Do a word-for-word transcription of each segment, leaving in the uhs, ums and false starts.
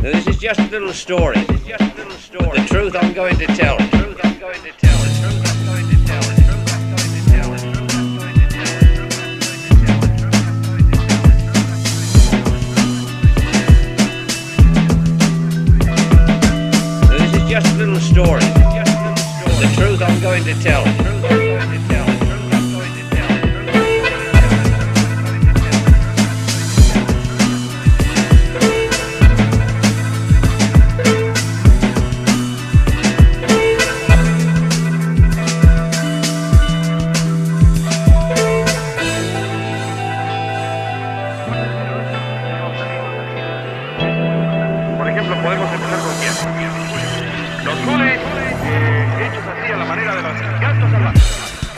This is just a little story. This is just a little story. The truth I'm going to tell. The truth I'm going to tell. The truth I'm going to tell. The truth I'm going to tell. The truth I'm going to tell. This is just a little story. The truth I'm going to tell. The truth I'm going to tell. The truth I'm going to tell. Podemos empezar con quién. Los goles eh, hechos así a la manera de los gatos salvajes.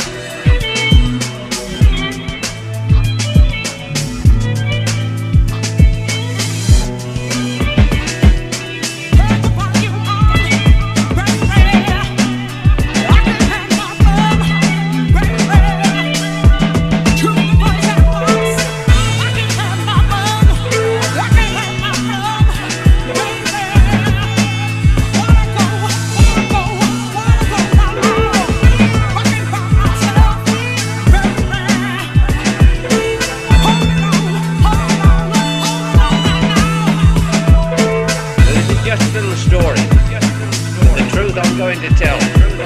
I'm going to tell.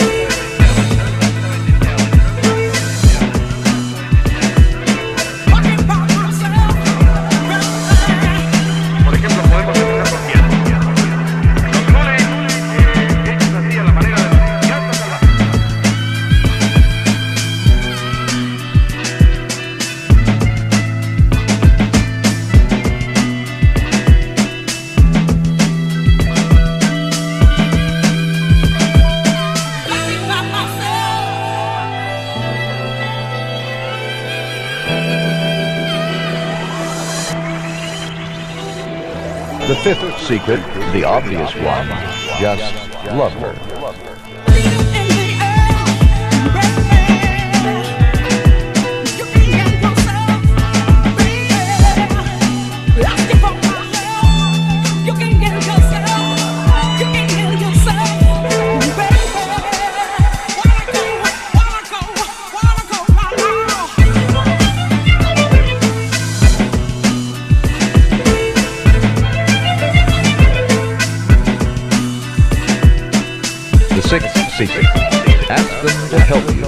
Por ejemplo, podemos empezar con quién. Los goles eh, hechos así a la manera de los gatos salvajes. The fifth secret, the obvious one, just love her. The sixth secret, ask them to help you.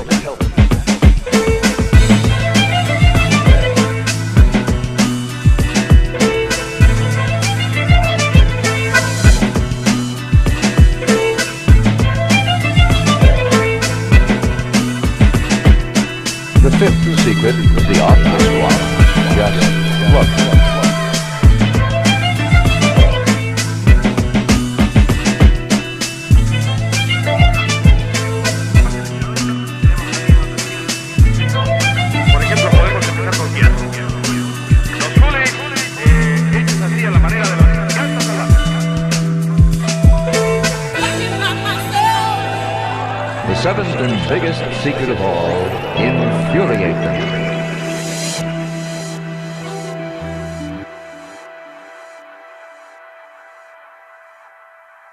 The fifth secret, the obvious one, just love her. The seventh and biggest secret of all, infuriate them.